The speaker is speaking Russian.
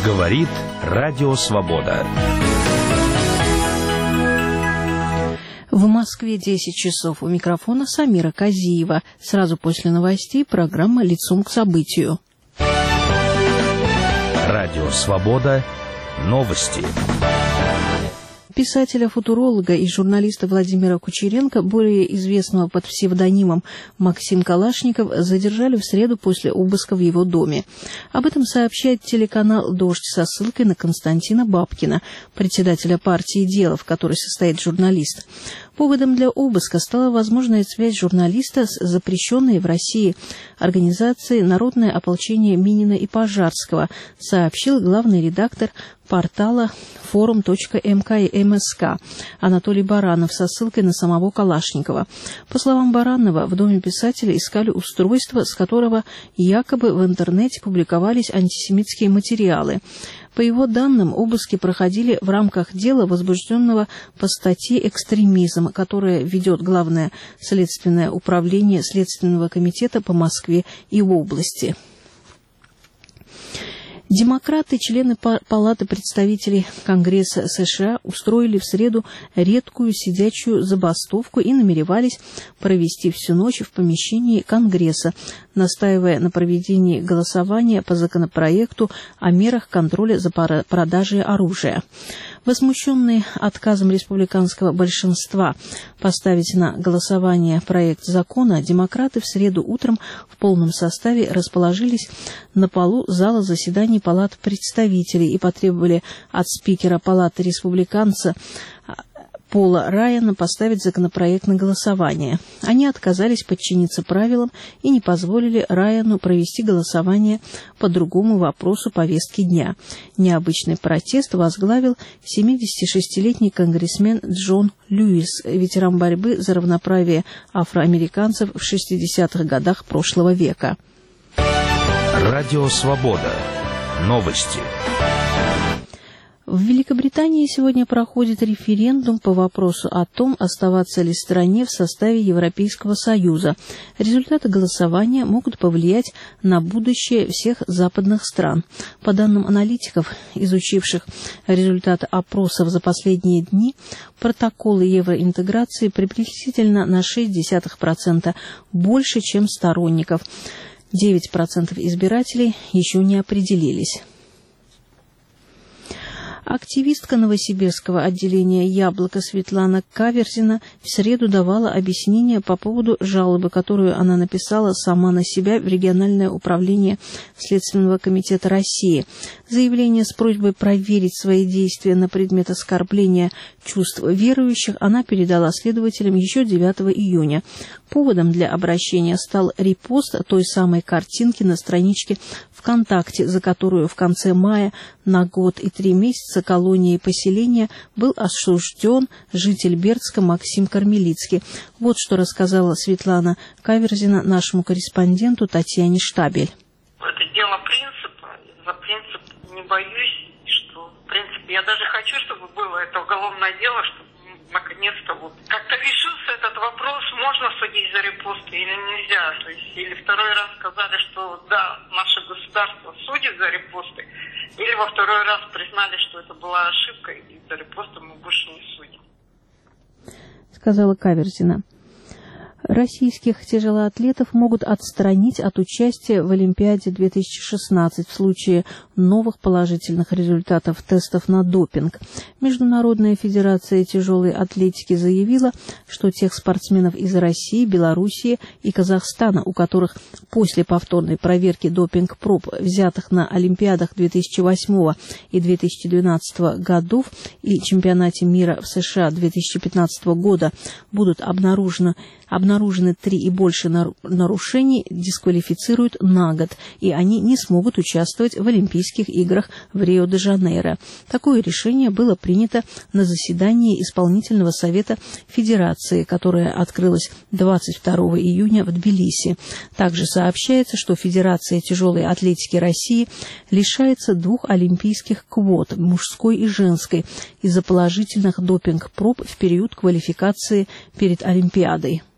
Говорит Радио Свобода. В Москве 10 часов. У микрофона Самира Казиева. Сразу после новостей программа «Лицом к событию». Радио Свобода. Новости. Писателя-футуролога и журналиста Владимира Кучеренко, более известного под псевдонимом Максим Калашников, задержали в среду после обыска в его доме. Об этом сообщает телеканал «Дождь» со ссылкой на Константина Бабкина, председателя партии «Дело», в которой состоит журналист. Поводом для обыска стала возможная связь журналиста с запрещенной в России организацией «Народное ополчение Минина и Пожарского», сообщил главный редактор портала forum.mk.msk Анатолий Баранов со ссылкой на самого Калашникова. По словам Баранова, в доме писателя искали устройство, с которого якобы в интернете публиковались антисемитские материалы. По его данным, обыски проходили в рамках дела, возбужденного по статье «Экстремизм», которое ведет Главное следственное управление Следственного комитета по Москве и области. Демократы, члены Палаты представителей Конгресса США, устроили в среду редкую сидячую забастовку и намеревались провести всю ночь в помещении Конгресса, настаивая на проведении голосования по законопроекту о мерах контроля за продажей оружия. Возмущенные отказом республиканского большинства поставить на голосование проект закона, демократы в среду утром в полном составе расположились на полу зала заседаний Палаты представителей и потребовали от спикера Палаты республиканца Пола Райана поставить законопроект на голосование. Они отказались подчиниться правилам и не позволили Райану провести голосование по другому вопросу повестки дня. Необычный протест возглавил 76-летний конгрессмен Джон Льюис, ветеран борьбы за равноправие афроамериканцев в 60-х годах прошлого века. Радио Свобода. Новости. В Великобритании сегодня проходит референдум по вопросу о том, оставаться ли стране в составе Европейского Союза. Результаты голосования могут повлиять на будущее всех западных стран. По данным аналитиков, изучивших результаты опросов за последние дни, протоколы евроинтеграции приблизительно на 0,6% больше, чем сторонников. 9% избирателей еще не определились. Активистка новосибирского отделения «Яблоко» Светлана Каверзина в среду давала объяснение по поводу жалобы, которую она написала сама на себя в региональное управление Следственного комитета России. Заявление с просьбой проверить свои действия на предмет оскорбления чувств верующих она передала следователям еще 9 июня. Поводом для обращения стал репост той самой картинки на страничке ВКонтакте, за которую в конце мая на год и 3 месяца колонии и поселения был осужден житель Бердска Максим Кармелицкий. Вот что рассказала Светлана Каверзина нашему корреспонденту Татьяне Штабель. Это дело принципа. За принцип не боюсь, что в принципе я даже хочу, чтобы было это уголовное дело, чтобы наконец-то как-то решился этот вопрос, можно судить за репосты или нельзя. То есть, или второй раз сказали, что да, наше государство судит за репосты, или во второй раз признали, что это была ошибка, и за репосты мы больше не судим. Сказала Каверзина. Российских тяжелоатлетов могут отстранить от участия в Олимпиаде 2016 в случае новых положительных результатов тестов на допинг. Международная федерация тяжелой атлетики заявила, что тех спортсменов из России, Белоруссии и Казахстана, у которых после повторной проверки допинг-проб, взятых на Олимпиадах 2008 и 2012 годов и чемпионате мира в США 2015 года, будут обнаружены 3 и больше нарушений, дисквалифицируют на год, и они не смогут участвовать в Олимпийских играх в Рио-де-Жанейро. Такое решение было принято на заседании Исполнительного совета Федерации, которое открылось 22 июня в Тбилиси. Также сообщается, что Федерация тяжелой атлетики России лишается 2 олимпийских квот, мужской и женской, из-за положительных допинг-проб в период квалификации перед Олимпиадой.